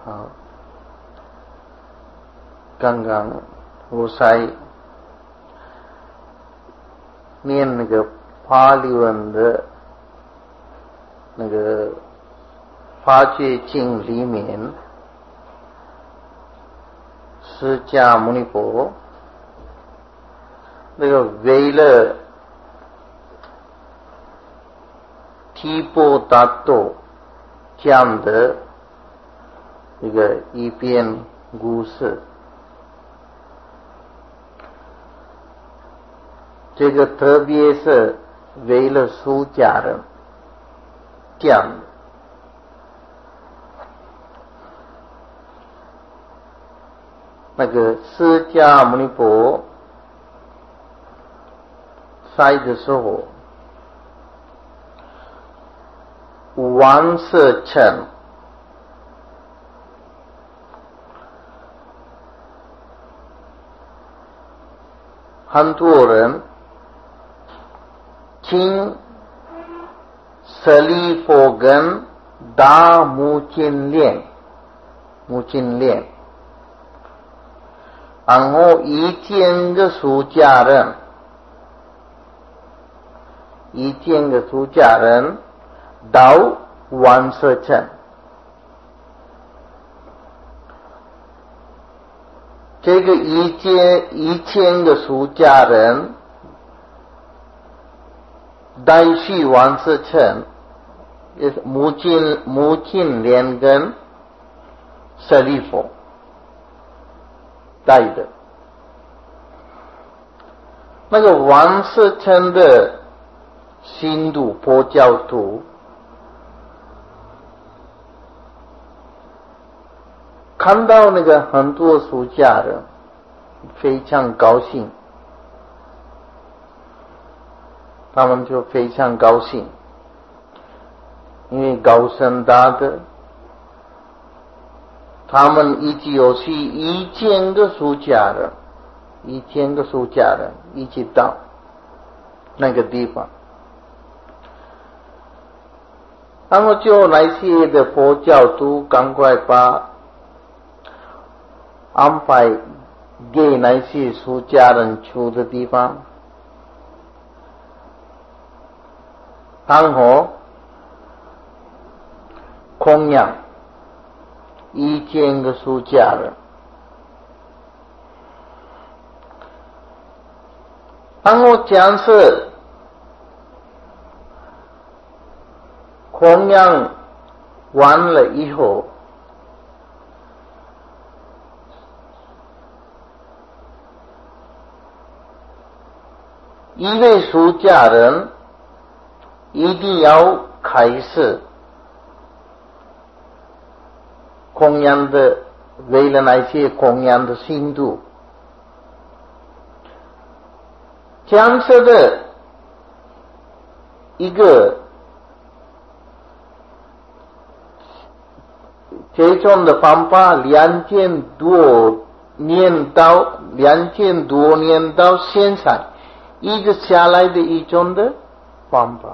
好，刚刚我在念那个巴利文的那个发觉经里面，释迦牟尼佛那个为了提婆达多讲的这个一篇故事，这个特别是为了出家人讲的。那个释迦牟尼佛在的时候，王舍城很多人听舍利弗跟大目犍连，然后1000个出家人到王舍城，这个1000个出家人带去王舍城，目犍连跟舍利弗带的。那个王舍城的信徒佛教徒看到那个很多出家人，非常高兴，他们就非常高兴，因为高僧大德他们一起有去1000个出家人一起到那个地方，然后就那些的佛教徒赶快把安排给那些出家人住的地方，然后供养1000个出家人，然后讲是供养完了以后，一位出家人一定要开始供养的，为了那些供养的信徒，这样子的一个这种的方法2000多年到现在一直下来的一种的方法。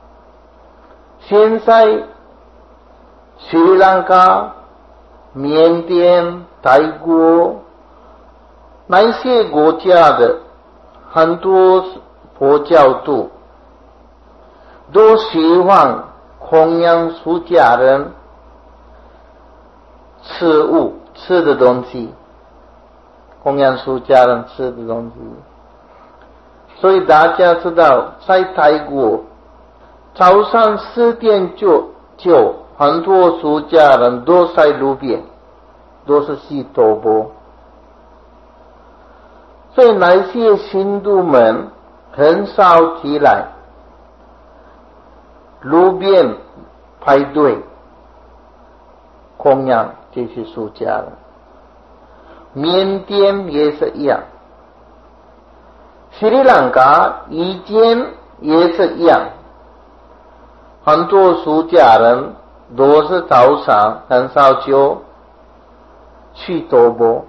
现在斯里兰卡、缅甸、泰国那些国家的很多佛教徒都希望供养出家人吃的东西，供养出家人吃的东西。所以大家知道，在泰国早上4点就很多出家人都在路边，都是洗头钵。所以那些信徒们很少起来路边排队供养这些出家人。缅甸也是一样，斯里兰卡以前也是一样，很多出家人都是早上很少就去头钵。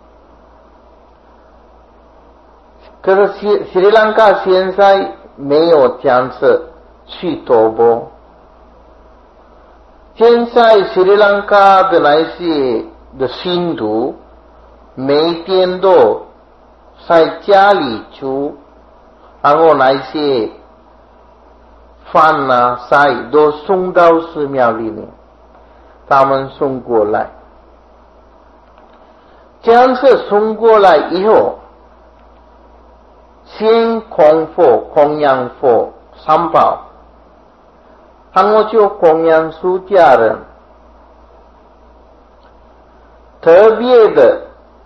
可是斯里兰卡现在没有这样子去头钵， 现在斯里兰卡的那些的信徒，每天都在家里煮，然后那些饭啊菜都送到寺庙里面，他们送过来。这样子送过来以后，先供佛、供养佛三宝，然后就供养出家人。特别的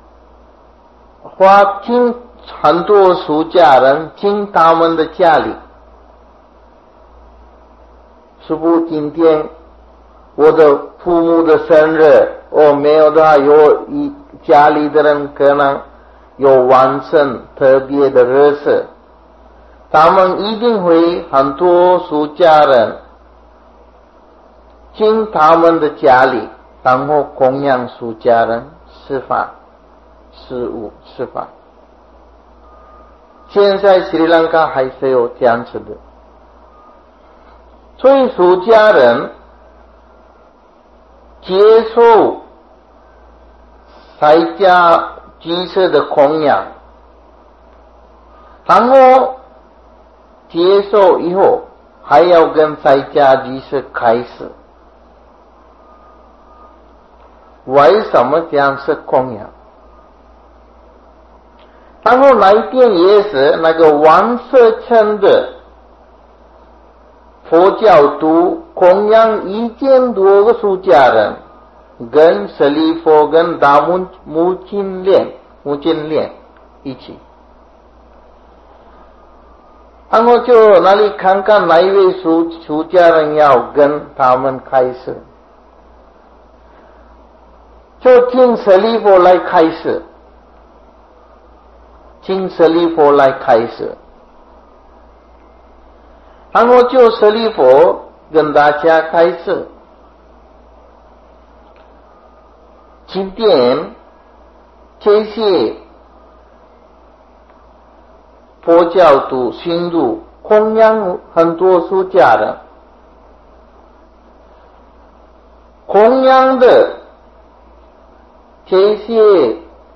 花进很多出家人进他们的家里。师父，今天我的父母的生日，没有的话，家里的人可能有完成特别的日子，他们一定会很多出家人进他们的家里，然后供养出家人吃饭、吃饭。现在斯里兰卡还是有这样子的，所以出家人接受在家居士的供养，然后接受以后还要跟在家居士开始。为什么这样是供养？然后那一天也是那个王舍城的佛教徒供养1000多个出家人，跟舍利佛跟大母亲莲一起，然后就那里看看哪一位出家人要跟他们开始，就请舍利佛来开始，然后就舍利佛跟大家开始。今天这些佛教徒信徒供养很多出家人，供养的这些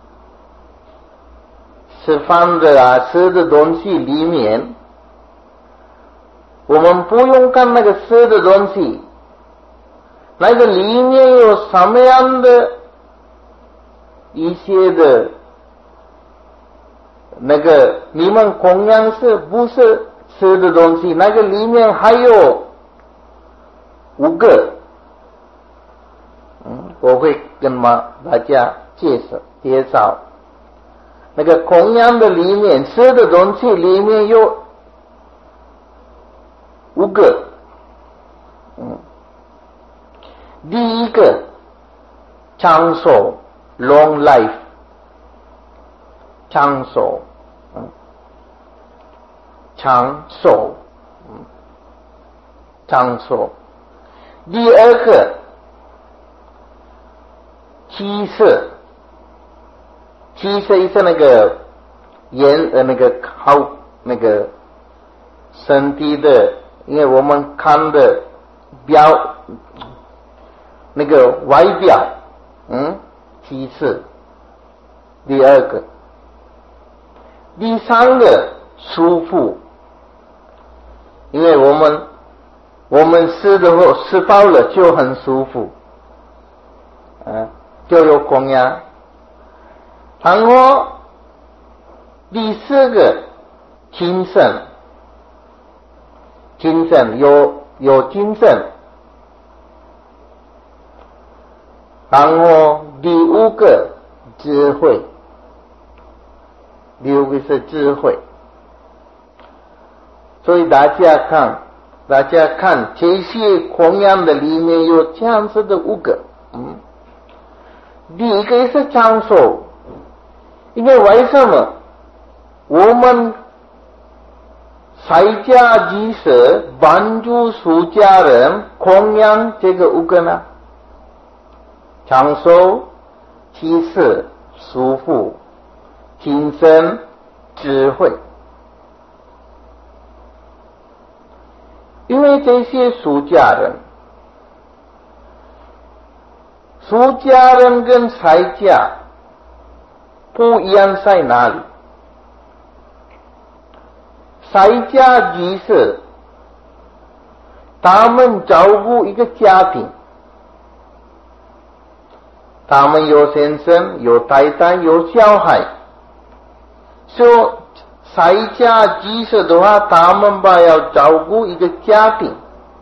吃饭的吃的东西里面，我们不用看那个吃的东西，那个里面有什么样的一些的那个你们供养是不是吃的东西，那个里面还有5个，我会跟大家介绍那个供养的里面吃的东西里面有5个。第一个长寿 long life， 长寿，第二个七色是那个那个好那个身体的，因为我们看的那个外表，其次，第二个，第三个舒服，因为我们吃饱了就很舒服，就有供养。然后第四个精神有精神。然后第5个智慧，是智慧。所以大家看这些供养的里面有这样子的5个。第一个是长寿，因为为什么我们在家居士帮助出家人供养这个5个呢？长寿、其次、舒服、精神、智慧。因为这些出家人出家人跟在家不一样在哪里？在家居士他们照顾一个家庭，他们有先生，有太太，有小孩。说在家居士的话，他们要照顾一个家庭。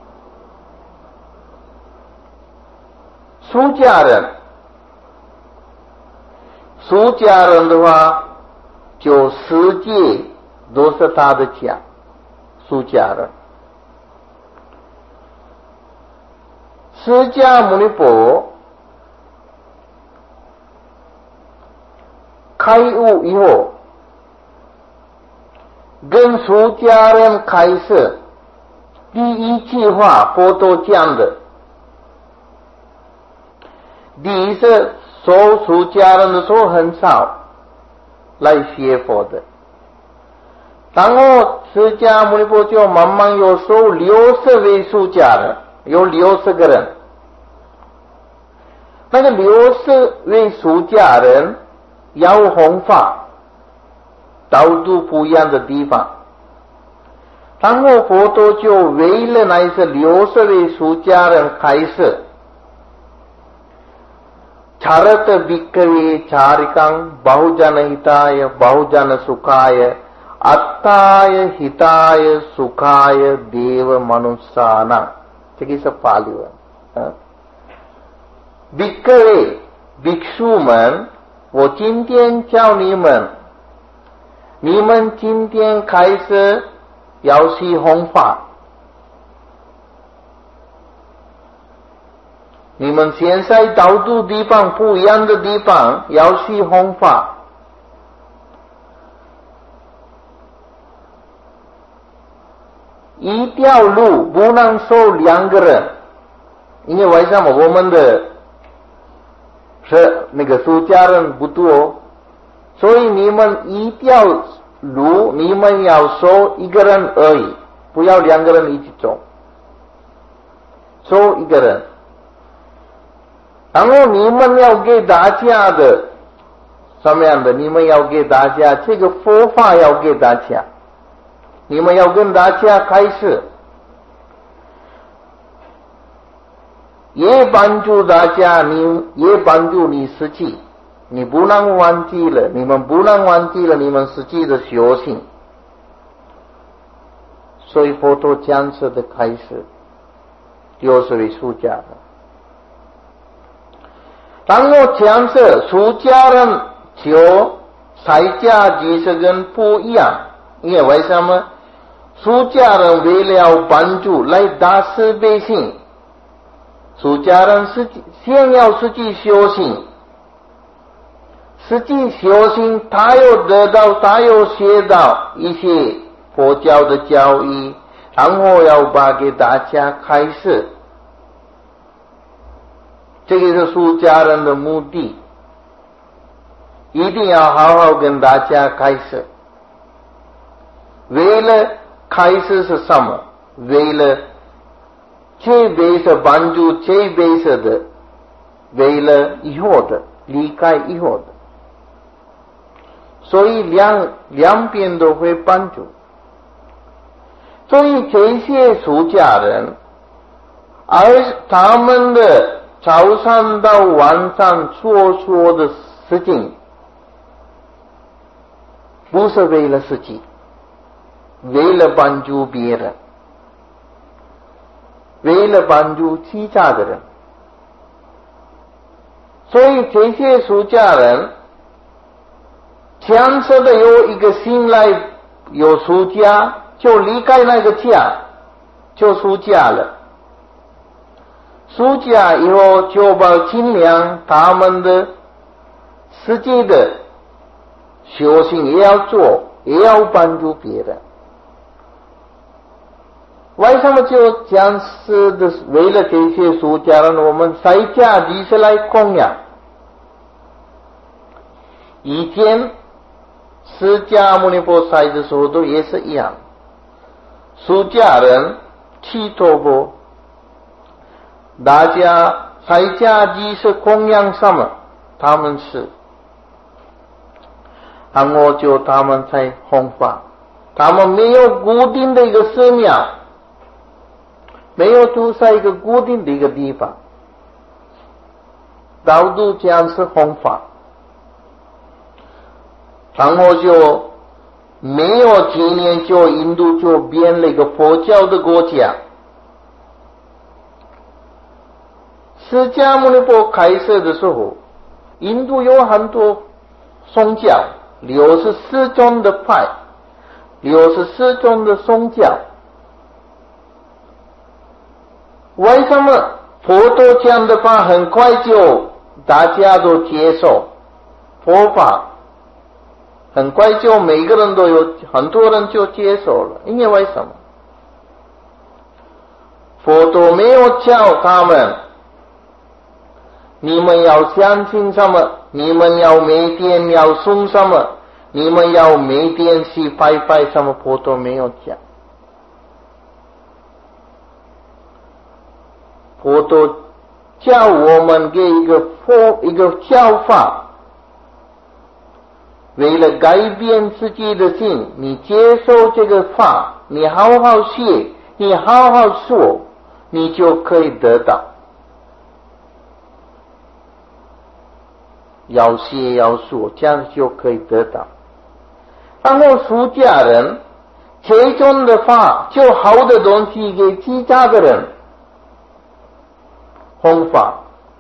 出家人的话，就世界都是他的家。出家人，释迦牟尼佛开悟以后，跟出家人开示第一句话，佛陀讲的。第一是说出家人的时候很少来学佛的，然后释迦牟尼佛就慢慢有收60位出家人，有60个人。那个60位出家人要弘法，到处不一样的地方。然后佛陀就为了那些60位出家人开示charata bhikkave charikam bahujana hitaya bahujana sukhaya attaya hitaya sukhaya deva manusana. 这个是法律文。bhikkave ภิกษุ们，我今天教你们，你们今天开始要去弘法。你们现在到处地方不一样的地方要去弘法，一条路不能走2个人，因为为什么我们的是那个出家人不多，所以你们一条路你们要走1个人而已，不要2个人一起走，走1个人。然后你们要给大家的什么样的？你们要给大家这个佛法，要给大家，你们要跟大家开示，也帮助大家，也帮助你自己。你不能忘记了，你们不能忘记了你们自己的修行。所以佛陀讲师的开始60位出家人。然后讲师出家人就在家居士跟不一样，因为为什么？出家人为了帮助来大慈悲心，出家人先要自己修行，自己修行，他有得到，他有学到一些佛教的教义，然后要把给大家开示。这个是出家人的目的，一定要好好跟大家开示。为了开示是什么？为了这辈子帮助这辈子的，为了以后的离开以后的，所以两边都会帮助。所以这些出家人，而他们的早上到晚上做的事情，不是为了自己，为了帮助别人，为了帮助其他的人。所以这些出家人强势的有一个心来有出家，就离开那个家，就出家了。出家以后就把尽量他们的实际的修行也要做，也要帮助别人。为什么就讲是的？为了这些出家人，我们在家居士来供养。以前释迦牟尼佛在的时候都也是一样，出家人去托钵，大家在家即是供养什么，他们是，然后就他们才弘法，他们没有固定的一个寺庙，没有住在一个固定的一个地方，到处这样是弘法，然后就没有几年就印度就变了一个佛教的国家。释迦牟尼佛开始的时候，印度有很多宗教，64种的派，64种的宗教。为什么佛陀讲的话很快就大家都接受佛法？很快就每个人都有，很多人就接受了。因为什么？佛陀没有教他们，你们要相信什么？你们要每天要诵什么？你们要每天去拜拜什么？佛陀没有讲。佛陀教我们给一个教法，为了改变自己的心，你接受这个法，你好好学，你好好说，你就可以得到。要学要说，这样就可以得到。然后出家人这种的法，就好的东西给其他的人弘法。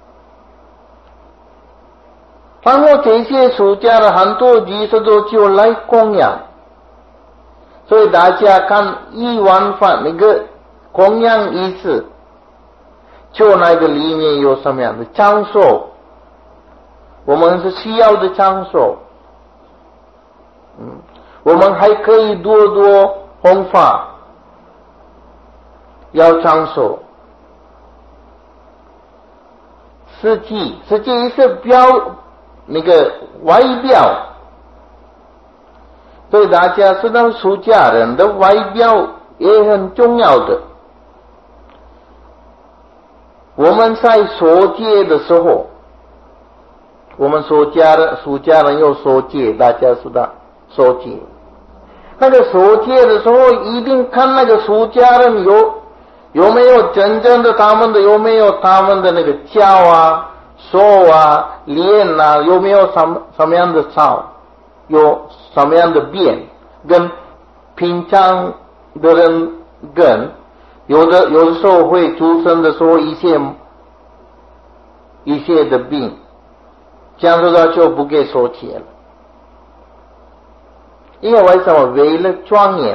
然后这些出家的很多居士都就来供养，所以大家看1万法那个供养仪式，就那个里面有什么样的场所，我们是需要的场所，我们还可以多多弘法，要场所。实际是那个外表，所以大家知道出家人的外表也很重要的。我们在受戒的时候，我们出家人有受戒，大家知道受戒。那个受戒的时候，一定看那个出家人有没有真正的有没有他们的那个脚啊、手啊、脸啊，有没有什么样的草，有什么样的病，跟平常的人有的时候会出生的时候一些的病，这样子的就不给受戒了。因为什么？为了庄严。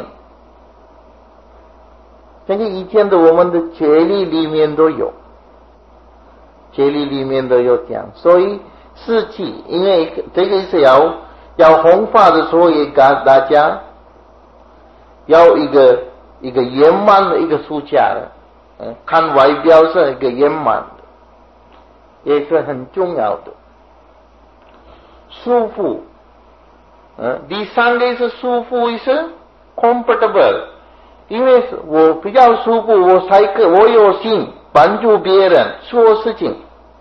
这个以前的我们的戒律里面都有，戒律里面都有讲，所以实际因为这个是要弘法的时候，也给大家要一个圆满的一个出家人，看外表是一个圆满的，也是很重要的。舒服，第三个是舒服是 comfortable。因为我比较舒服，我有心帮助别人做事情，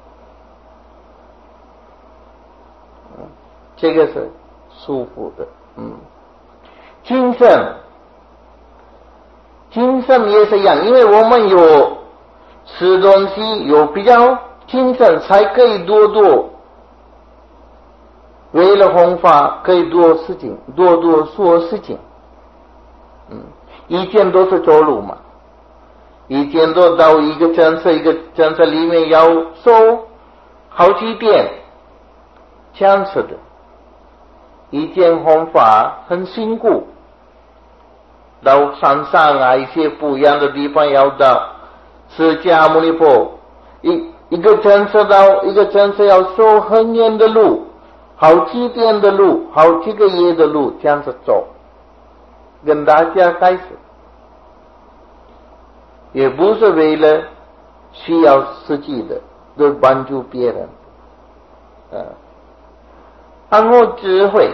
这个是舒服的。精神也是一样，因为我们有吃东西，有比较精神，才可以多为了弘法可以多事情，多做事情。以前都是走路嘛，以前都到一个城市里面要走好几遍，这样子的。以前弘法很辛苦，到山上啊一些不一样的地方要到释迦牟尼佛，一个城市到一个城市要走很远的路，好几天的路，好几个月的路，这样子走。跟大家开始，也不是为了需要自己的，都帮助别人。然后智慧，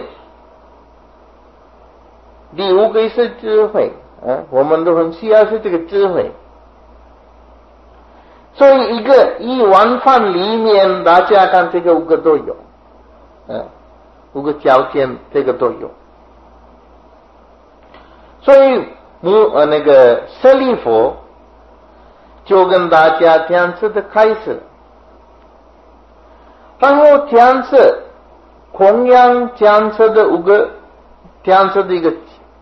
第5个是智慧，我们都很需要是这个智慧。 所以一碗饭里面，大家看这个5个都有，5个条件这个都有。所以那个舍利弗就跟大家这样子的开始，然后这样子供养这样子的5个这样子的一个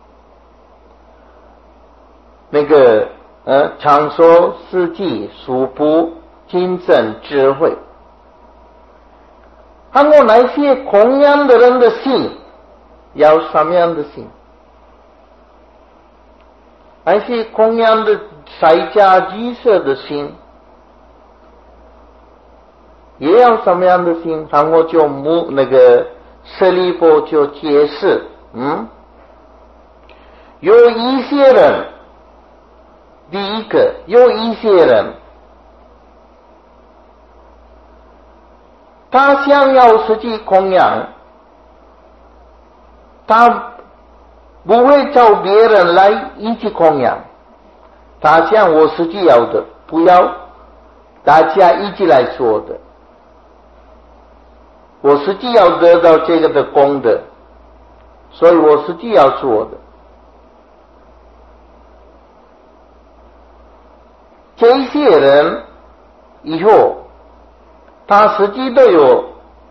那个常说四季数卜精神智慧，然后那些供养的人的心要什么样的心？那些供养的在家居士的心也要什么样的心？然后就那个舍利弗就解释，有一些人，第一个有一些人，他想要实际供养，他不会找别人来一起供养，他想我实际要的，不要大家一起来做的，我实际要得到这个的功德，所以我实际要做的。这些人以后他实际都有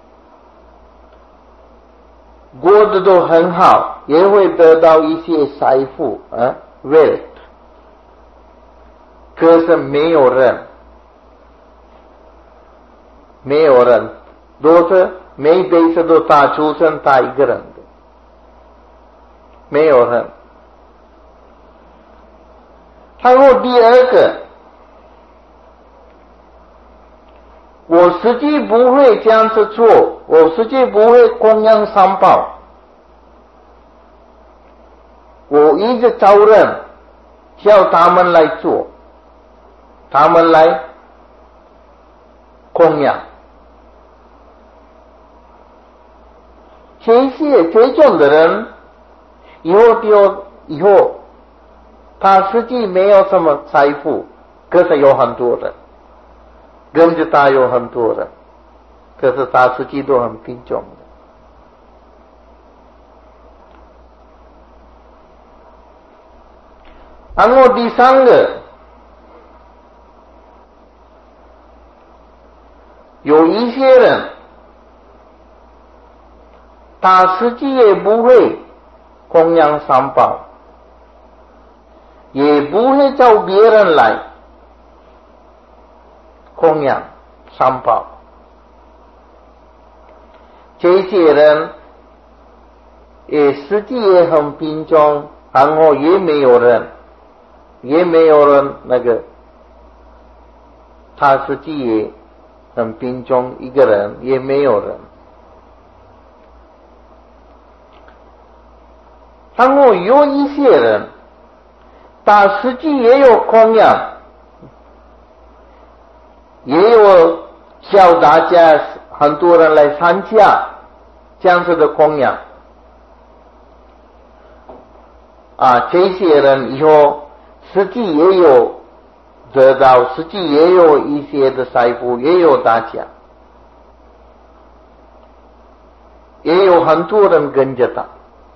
过得都很好，也会得到一些财富wealth， 可是没有人都是每辈子都他出生他一个人的，没有人。然后第二个，我实际不会这样子做，我实际不会供养三宝，我一直找人叫他们来做，他们来供养。这种的人以后他实际没有什么财富，可是有很多人跟着他，有很多人，可是他实际都很贫穷的。然后第三个，有一些人他实际也不会供养三宝，也不会找别人来供养三宝，这些人也实际也很贫穷，然后也没有人那个，他实际也很贫穷，一个人也没有人。然后有一些人他实际也有供养，也有叫大家很多人来参加这样子的供养这些人以后实际也有得到，实际也有一些的财富，也有大家，也有很多人跟着他。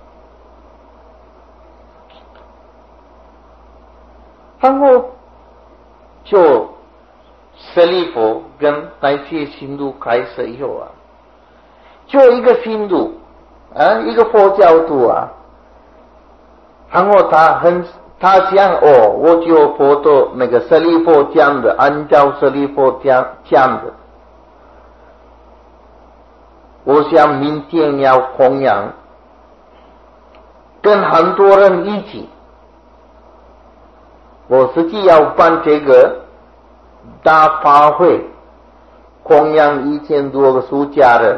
然后就舍利弗跟那些信徒开始以后就一个信徒一个佛教徒然后他想我就佛陀那个舍利弗讲的，按照舍利弗讲的，我想明天要供养，跟很多人一起，我实际要办这个大法会，供养1000多个出家人，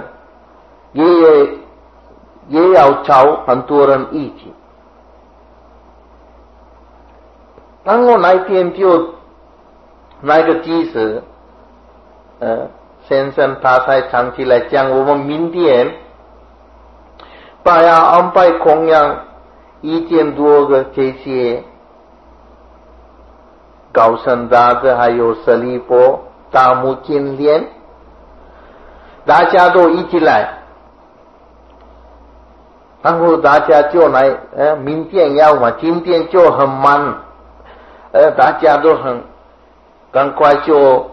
也要找很多人一起。然后那天就那个居士先生他才想起来讲，我们明天把要安排供养1000多个这些高僧大德还有舍利弗、大目犍连，大家都一起来，然后大家就来，明天要嘛，今天就很忙，大家都很赶快就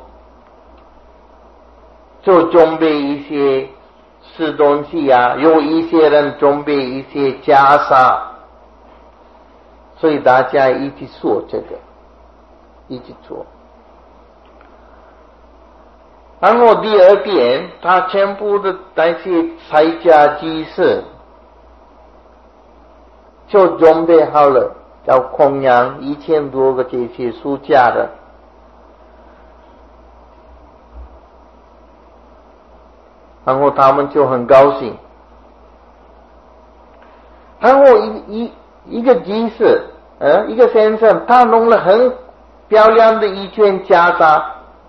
准备一些吃东西啊，有一些人准备一些袈裟，所以大家一起做这个，一起做。然后第二天，他全部的那些在家居士就准备好了，要供养1000多个这些出家的。然后他们就很高兴。然后一个居士，一个先生，他弄了很漂亮的一卷袈裟，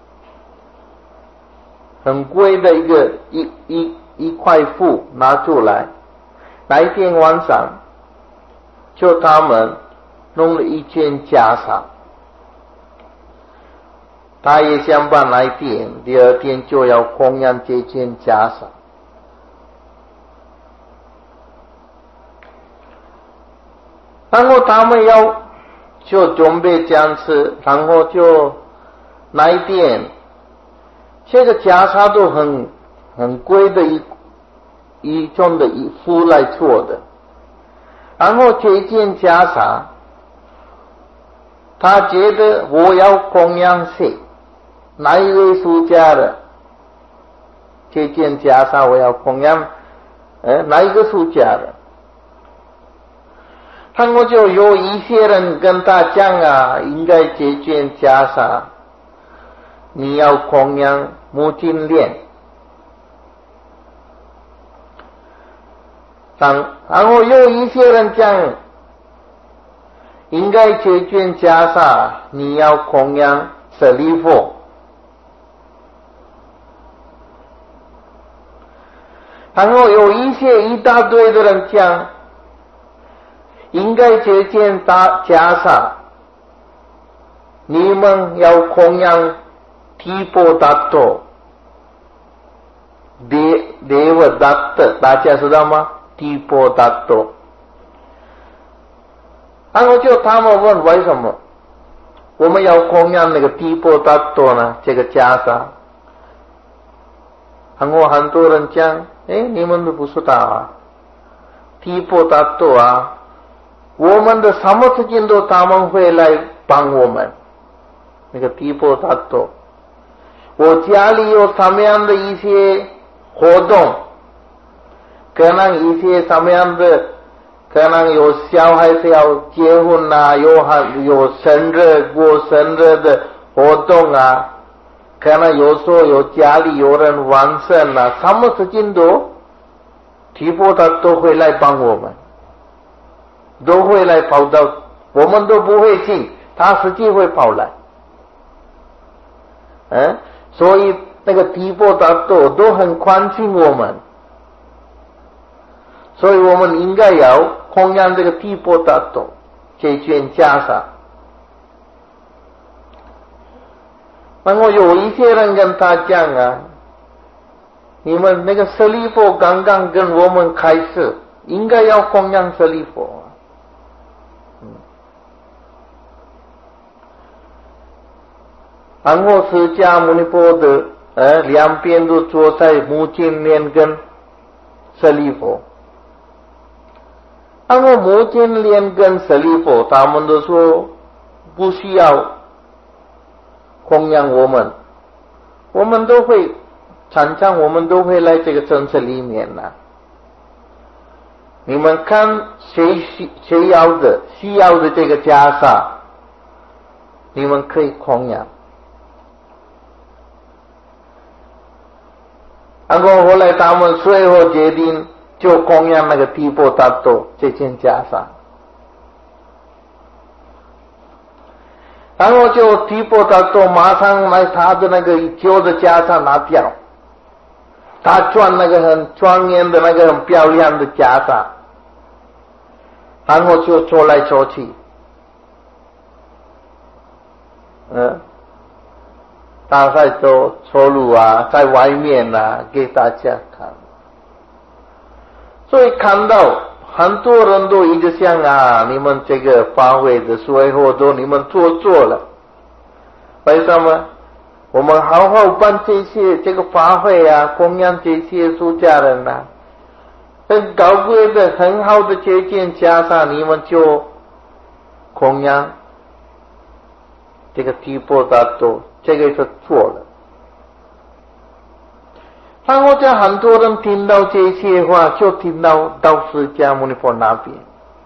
很贵的一块布拿出来。那一天晚上，就他们弄了一件袈裟。他也想把那一天，第二天就要供养这件袈裟。然后他们就准备这样子，然后就那一天，这个袈裟都很贵的一种的布来做的。然后这件袈裟，他觉得我要供养谁？哪一位出家的？这件袈裟我要供养，哪一个出家的？然后就有一些人跟他讲啊，应该这件袈裟你要供养目犍连。然后有一些人讲，应该这件袈裟你要供养舍利弗。然后有一大堆的人讲，应该这件袈裟你们要供养提婆达多、Deva Datta， 大家知道吗？提婆达多。然后就他们问为什么我们要供养那个提婆达多呢？这个袈裟。然后很多人讲，你们都不知道啊，提婆达多啊，我们的什么事情都他们会来帮我们。那个提婆达多，我家里有什么样的一些活动，可能一些什么样的，可能有小孩子要结婚啊，有生日过生日的活动啊，可能有时候有家里有人完生啊，什么事情都提婆达多会来帮我们，都会来跑到，我们都不会进，他自己会跑来。所以那个提婆达多都很关心我们，所以我们应该要供养这个提婆达多这件袈裟。然后有一些人跟他讲啊，你们那个舍利弗刚刚跟我们开始，应该要供养舍利弗。然后释迦牟尼佛的两边都坐在目犍连跟舍利弗。然后目犍连跟舍利弗他们都说不需要供养我们，我们都会常常我们都会来这个城市里面啊。你们看谁需要的这个袈裟，你们可以供养。然后后来他们最后决定就供养那个提婆达多这件袈裟。然后就提婆达多马上把他的那个旧的袈裟拿掉，他穿那个很庄严的那个很漂亮的袈裟，然后就走来走去。 大概都出入啊，在外面啊，给大家看。所以看到很多人都一直想啊，你们这个发挥的时候都你们做了，为什么？我们好好办这个法会啊，供养这些出家人啊，很高贵的很好的这件袈裟，你们就供养这个提婆达多，这个是错了。然后就很多人听到这些话，就听到释迦牟尼佛那边，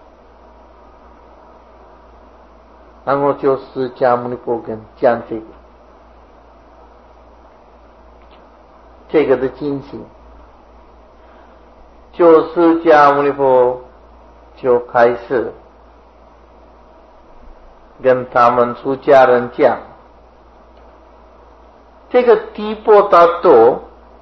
然后就释迦牟尼佛跟讲这个的情形，就释迦牟尼佛就开始跟他们出家人讲，这个提婆达多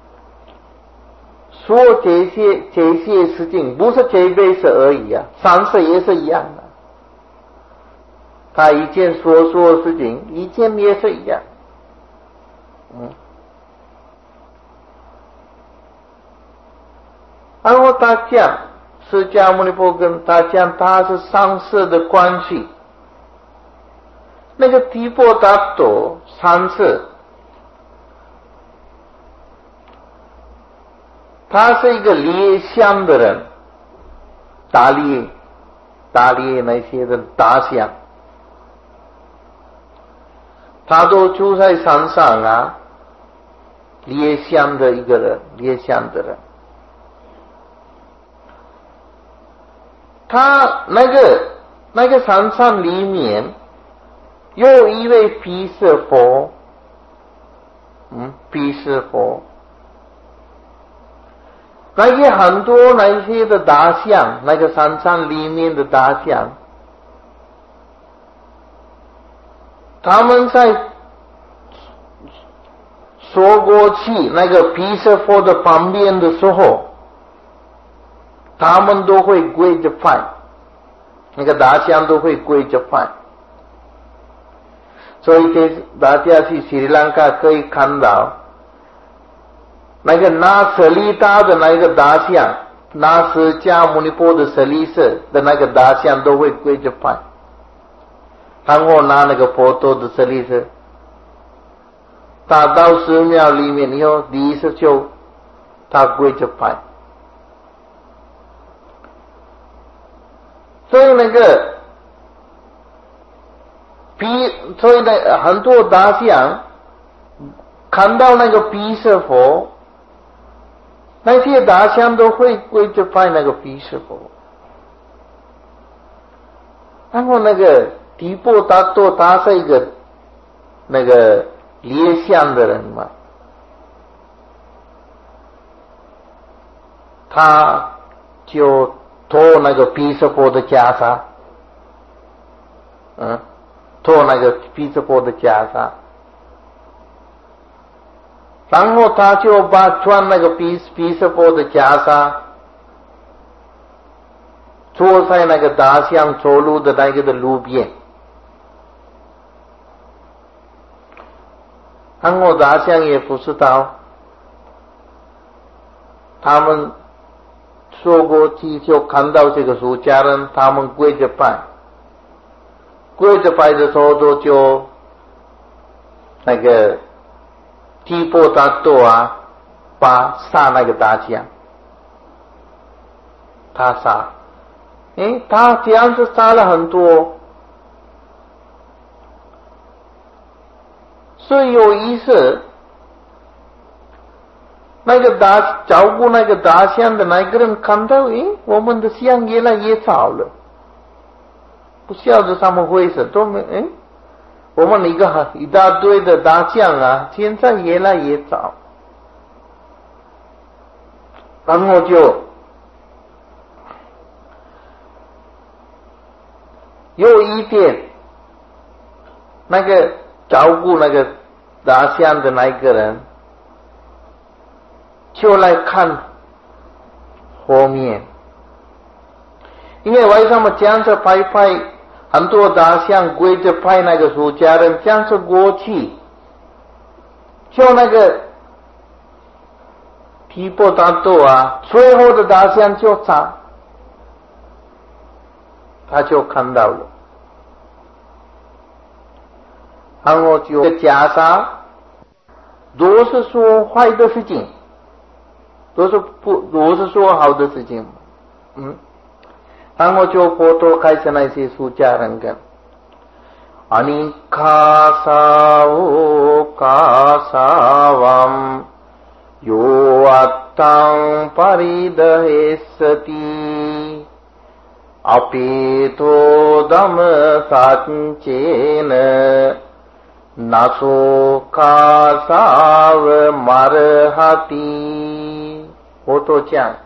说这些事情，不是这辈子而已啊，上世也是一样的。他以前所说的事情，以前也是一样。然后他讲，释迦牟尼佛跟他讲，他是上世的关系。那个提婆达多上世，他是一个猎象的人，打猎那些的大象，他都住在山上啊，猎象的一个人，猎象的人。他那个山上里面有一位毗舍佛，毗舍佛，那些很多那些的大象，那个山上里面的大象，他们在说过去那个毗舍佛的旁边的时候，他们都会跪着拜，那个大象都会跪着拜。所以大家去斯里兰卡可以看到，那个拿舍利达的那个大象，拿释迦牟尼佛的舍利色的那个大象都会跪着拜，然后拿那个佛陀的舍利色，他到寺庙里面以后，第一次就他跪着拜。所以所以很多大象看到那个毗舍佛，那些大象都会跪着拜那个毗舍佛。然后那个提婆达多他是一个那个猎象的人嘛，他就脱那个毗舍佛的袈裟，脱那个毗舍佛的袈裟，然后他就把穿那个毗舍佛的袈裟坐在那个大象走路的那个的路边，然后大象也不知道，他们说过去就看到这个出家人，他们跪着拜的时候都就那个提婆达多啊，把杀那个大象，他杀，他这样子杀了很多，所以有意思。那个照顾那个大象的那个人看到，我们的象越来越少了，不晓得怎么回事，都没，我们一大堆的大象啊，现在越来越少。然后就有一天，那个照顾那个大象的那个人就来看后面，因为为什么这样子拍很多大象跪着拜那个出家人，这样子过去，就那个提婆达多啊，最后的大象就他就看到了，然后就袈裟都是说坏的事情，都是说好的事情，然后就佛陀开始那些出家人跟阿尼卡萨乌卡萨vam yo attang paridahesati apito dhamma satchena naso kasav marhati 佛陀讲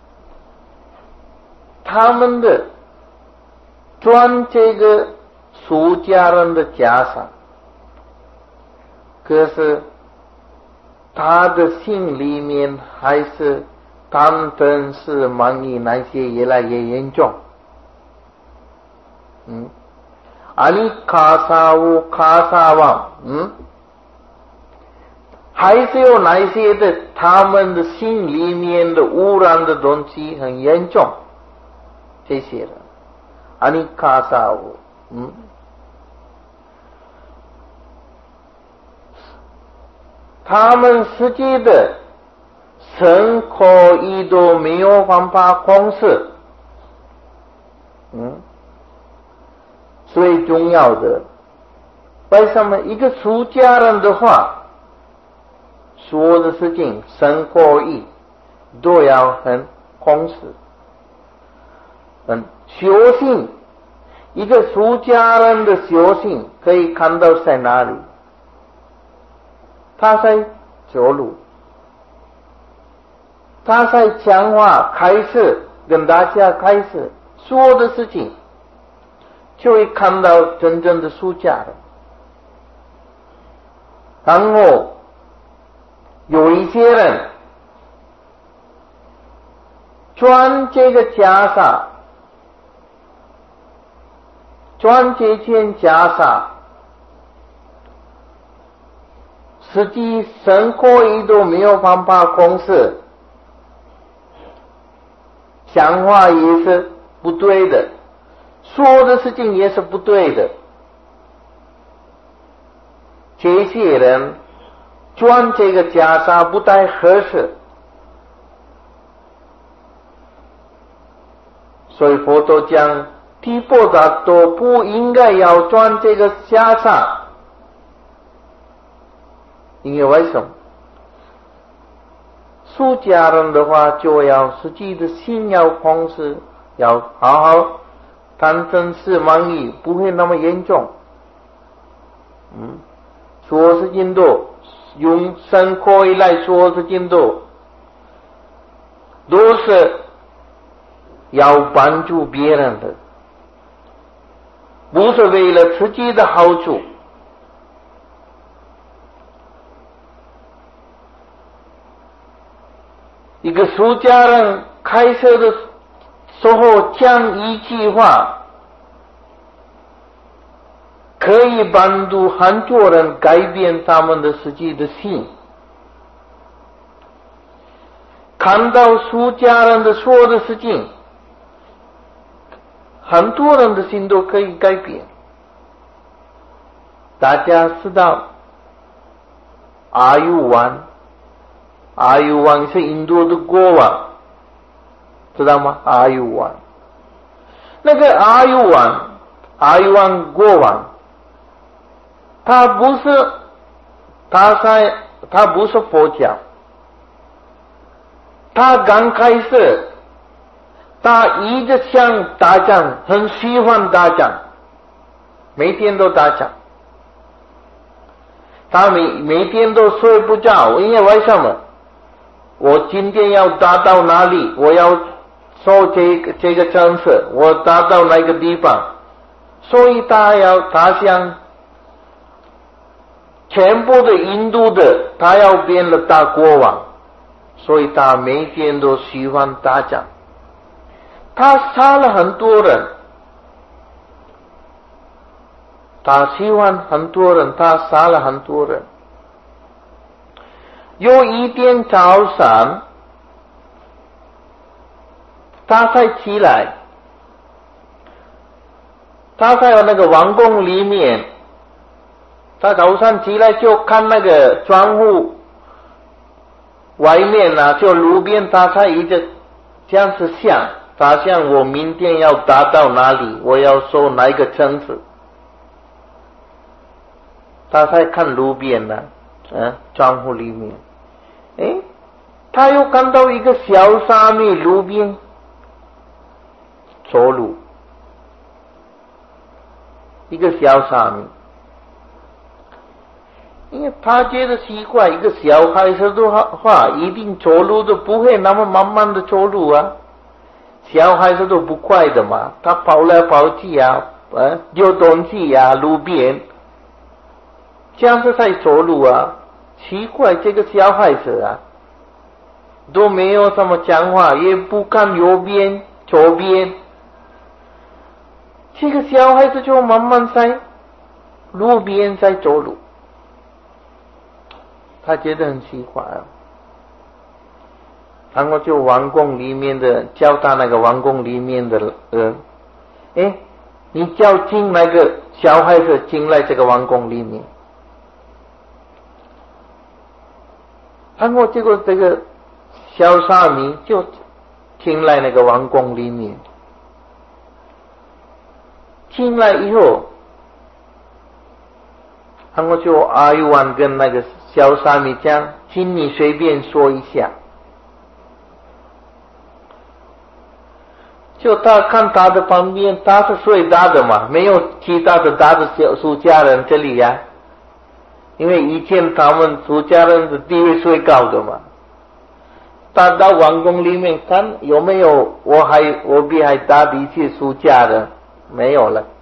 他们的穿这个出家人的袈裟，可是他的心里面还是贪嗔痴慢疑那些越来越严重。阿尼卡萨乌卡萨旺，还是有哪些的他们的心里面的污染的东西很严重。这些人，阿尼卡萨乌，他们实际的身口意都没有办法控制，最重要的，为什么一个出家人的话，所有的事情身口意都要很控制。修行，一个出家人的修行可以看到在哪里？他在走路，他在讲话，开始跟大家开始说的事情，就会看到真正的出家人。然后有一些人穿这个袈裟，穿这件袈裟，实际身口意都没有办法控制，讲话也是不对的，说的事情也是不对的。这些人穿这个袈裟不太合适，所以佛陀讲提婆达多不应该要穿这个袈裟，因为为什么？出家人的话就要实际的心要控制，要好好贪嗔痴慢疑，不会那么严重。说事情都用身口意来说事情都是要帮助别人的，不是为了自己的好处。一个出家人开车的时候讲一句话，可以帮助很多人改变他们的实际的心。看到出家人的说的事情，很多人的心都可以改变。大家知道阿育王是印度的国王，知道吗？阿育王，那个阿育王国王，他不是佛教，他刚开始，他一直想打仗，很喜欢打仗，每天都打仗，他每天都睡不着，因为什么？我今天要打到哪里？我要受这个城市，我打到哪个地方？所以他想全部的印度的，他要变了大国王，所以他每天都喜欢打仗。他杀了很多人， 他喜欢很多人，他杀了很多人。有一天早上，他才起来，他在那个王宫里面，他早上起来就看那个窗户外面啊，就路边，他才一直这样子想，他想我明天要达到哪里，我要收哪一个城市。他才看路边呢，窗户里面，他又看到一个小沙弥路边走路，一个小沙弥，因为他觉得奇怪，一个小孩子的话，一定走路都不会那么慢慢的走路啊，小孩子都不快的嘛，他跑来跑去啊，丢东西啊，路边。这样子在走路啊，奇怪，这个小孩子啊，都没有什么讲话，也不看右边、左边，这个小孩子就慢慢在路边在走路，他觉得很奇怪啊。然后就王宫里面的叫他那个王宫里面的人，你叫进那个小孩子进来这个王宫里面。然后结果这个小沙弥就进来那个王宫里面，进来以后，然后就阿育王跟那个小沙弥讲，请你随便说一下。就他看他的旁边，他是最大的嘛，没有其他的大的出家人这里呀。因为以前他们出家人的地位最高的嘛，他到王宫里面看有没有我比还大的一些出家人，没有了。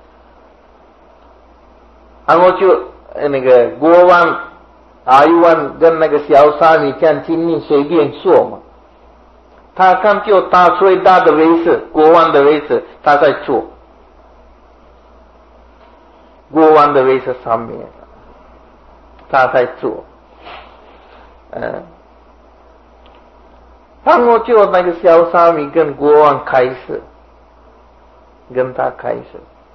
然后就那个国王阿育王跟那个小沙弥讲，请你随便说嘛。他看就他最大的位置，国王的位置，他在坐国王的位置上面。他在做，然后就那个小沙弥跟国王开始，跟他开始，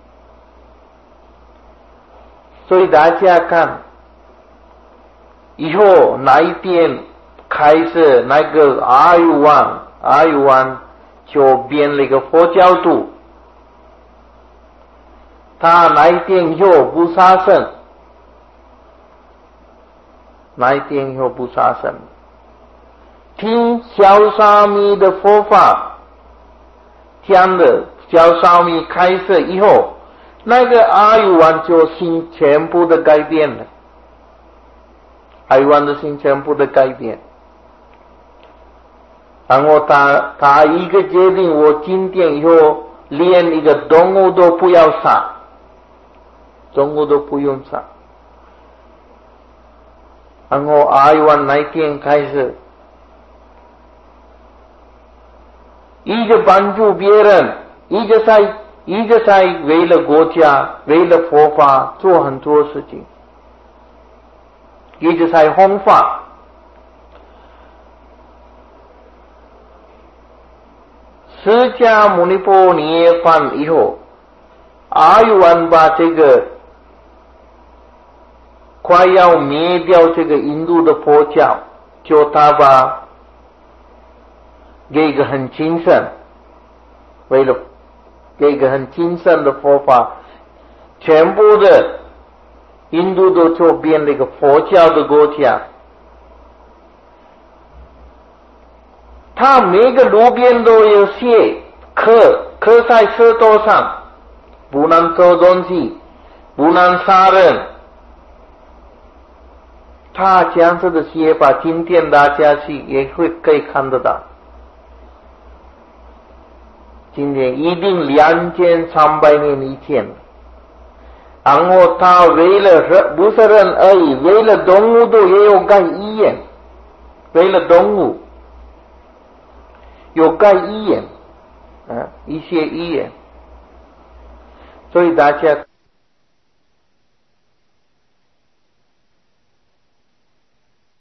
所以大家看，以后哪一天开始，那个阿育王就变了一个佛教徒，他哪一天以后不杀生。那一天以后不杀生，听小沙弥的佛法讲的，小沙弥开始以后，那个阿育王就心全部的改变了，阿育王的心全部的改变，然后他一个决定，我今天以后连一个动物都不要杀，动物都不用杀。然后阿育王那天开始，一个帮助别人，一个在为了国家、为了佛法做很多事情，一个在弘法。释迦牟尼佛涅槃以后，阿育王把这个快要灭掉这个印度的佛教，就他把给一个很精神，为了给一个很精神的佛法，全部的印度都就变了一个佛教的国家。他每个路边都有写刻在石头上，不能偷东西，不能杀人。他这样子的写法，今天大家去也会可以看得到。今天一定2300年以前，然后他为了不是人而已，为了动物都也有盖医院，为了动物有盖医院，一些医院，所以大家